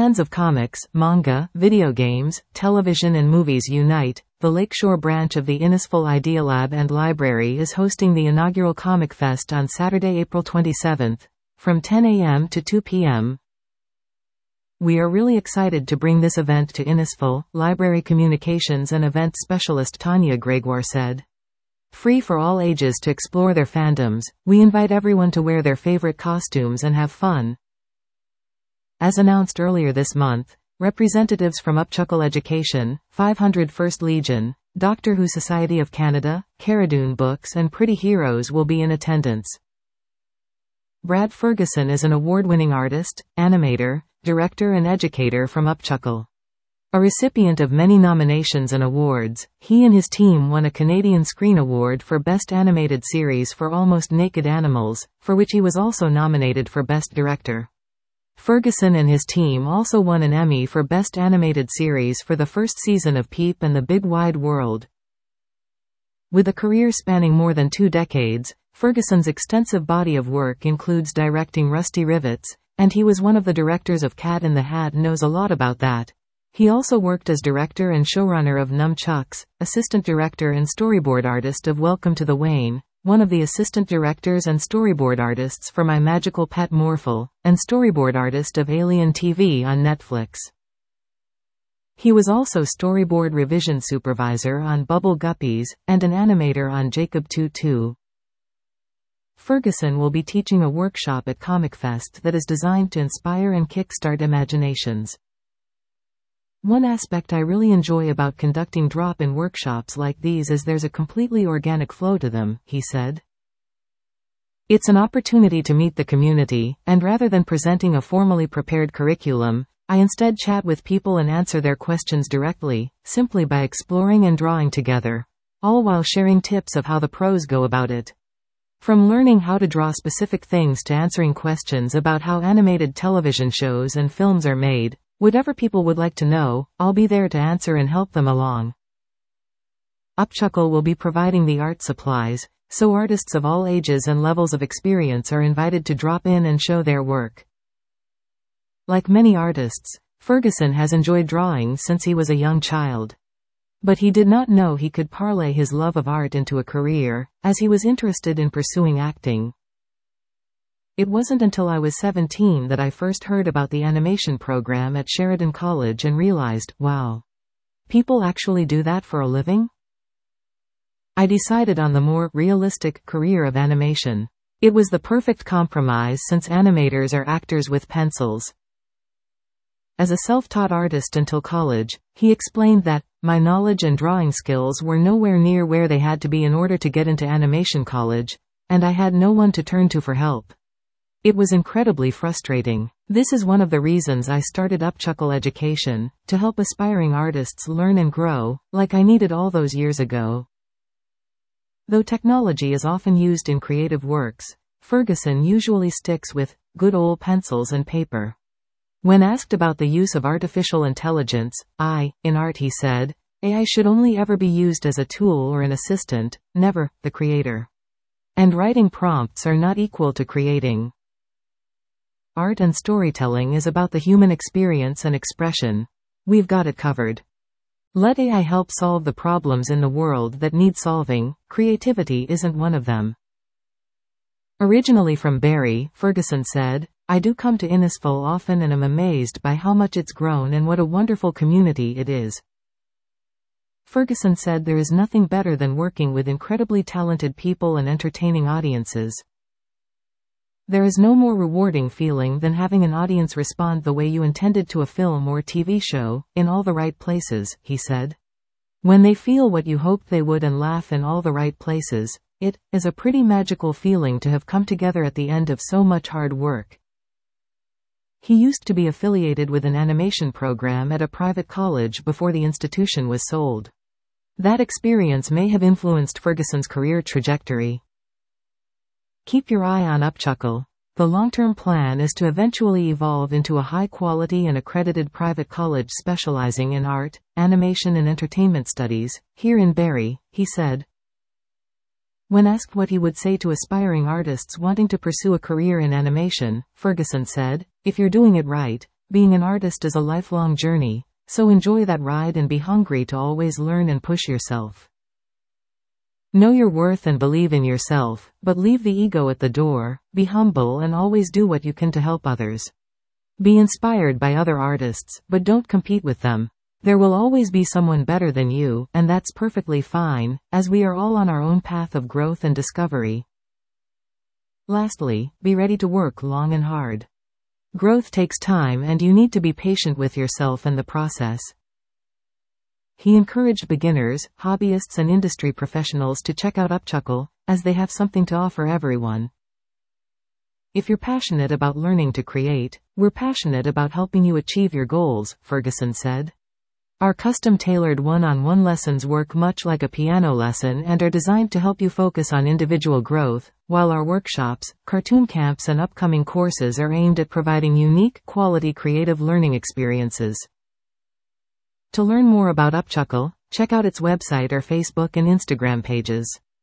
fans of comics, manga, video games, television and movies unite, the Lakeshore branch of the Innisful Idea Lab and Library is hosting the inaugural Comic Fest on Saturday, April 27th, from 10 a.m. to 2 p.m. We are really excited to bring this event to Innisful, Library Communications and Events Specialist Tanya Gregoire said. Free for all ages to explore their fandoms, we invite everyone to wear their favorite costumes and have fun. As announced earlier this month, representatives from Upchuckle Education, 500 First Legion, Doctor Who Society of Canada, Caradune Books and Pretty Heroes will be in attendance. Brad Ferguson is an award-winning artist, animator, director and educator from Upchuckle. A recipient of many nominations and awards, he and his team won a Canadian Screen Award for Best Animated Series for Almost Naked Animals, for which he was also nominated for Best Director. Ferguson and his team also won an Emmy for Best Animated Series for the first season of Peep and the Big Wide World. With a career spanning more than 2 decades, Ferguson's extensive body of work includes directing Rusty Rivets, and he was one of the directors of Cat in the Hat and knows a lot about that. He also worked as director and showrunner of Nunchucks, assistant director and storyboard artist of Welcome to the Wayne, one of the assistant directors and storyboard artists for My Magical Pet Morphle, and storyboard artist of Alien TV on Netflix. He was also storyboard revision supervisor on Bubble Guppies, and an animator on Jacob Tutu. Ferguson will be teaching a workshop at Comic Fest that is designed to inspire and kickstart imaginations. One aspect I really enjoy about conducting drop-in workshops like these is there's a completely organic flow to them, he said. It's an opportunity to meet the community, and rather than presenting a formally prepared curriculum, I instead chat with people and answer their questions directly, simply by exploring and drawing together, all while sharing tips of how the pros go about it. From learning how to draw specific things to answering questions about how animated television shows and films are made, whatever people would like to know, I'll be there to answer and help them along. Upchuckle will be providing the art supplies, so artists of all ages and levels of experience are invited to drop in and show their work. Like many artists, Ferguson has enjoyed drawing since he was a young child. But he did not know he could parlay his love of art into a career, as he was interested in pursuing acting. It wasn't until I was 17 that I first heard about the animation program at Sheridan College and realized, wow. People actually do that for a living? I decided on the more realistic career of animation. It was the perfect compromise since animators are actors with pencils. As a self-taught artist until college, he explained that, my knowledge and drawing skills were nowhere near where they had to be in order to get into animation college, and I had no one to turn to for help. It was incredibly frustrating. This is one of the reasons I started Upchuckle Education, to help aspiring artists learn and grow, like I needed all those years ago. Though technology is often used in creative works, Ferguson usually sticks with good old pencils and paper. When asked about the use of artificial intelligence, in art he said, AI should only ever be used as a tool or an assistant, never the creator. And writing prompts are not equal to creating. Art and storytelling is about the human experience and expression. We've got it covered. Let AI help solve the problems in the world that need solving, creativity isn't one of them. Originally from Barrie, Ferguson said, I do come to Innisful often and am amazed by how much it's grown and what a wonderful community it is. Ferguson said there is nothing better than working with incredibly talented people and entertaining audiences. There is no more rewarding feeling than having an audience respond the way you intended to a film or TV show, in all the right places, he said. When they feel what you hoped they would and laugh in all the right places, it is a pretty magical feeling to have come together at the end of so much hard work. He used to be affiliated with an animation program at a private college before the institution was sold. That experience may have influenced Ferguson's career trajectory. Keep your eye on Upchuckle. The long-term plan is to eventually evolve into a high-quality and accredited private college specializing in art, animation and entertainment studies, here in Barrie, he said. When asked what he would say to aspiring artists wanting to pursue a career in animation, Ferguson said, if you're doing it right, Being an artist is a lifelong journey, so enjoy that ride and be hungry to always learn and push yourself. Know your worth and believe in yourself, but leave the ego at the door. Be humble and always do what you can to help others. Be inspired by other artists, but don't compete with them. There will always be someone better than you, and that's perfectly fine, as we are all on our own path of growth and discovery. Lastly, be ready to work long and hard. Growth takes time and you need to be patient with yourself and the process. He encouraged beginners, hobbyists and industry professionals to check out Upchuckle, as they have something to offer everyone. If you're passionate about learning to create, we're passionate about helping you achieve your goals, Ferguson said. Our custom-tailored one-on-one lessons work much like a piano lesson and are designed to help you focus on individual growth, while our workshops, cartoon camps and upcoming courses are aimed at providing unique, quality creative learning experiences. To learn more about Upchuckle, check out its website or Facebook and Instagram pages.